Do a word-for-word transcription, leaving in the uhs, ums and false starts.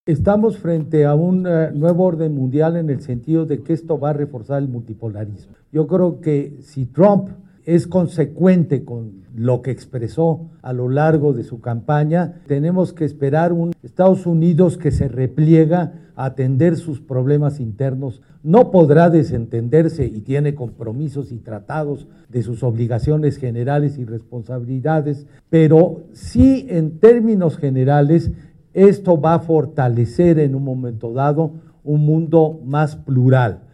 Estamos frente a un uh, nuevo orden mundial en el sentido de que esto va a reforzar el multipolarismo. Yo creo que si Trump es consecuente con lo que expresó a lo largo de su campaña, tenemos que esperar un Estados Unidos que se repliega a atender sus problemas internos. No podrá desentenderse y tiene compromisos y tratados de sus obligaciones generales y responsabilidades, pero sí en términos generales esto va a fortalecer en un momento dado un mundo más plural.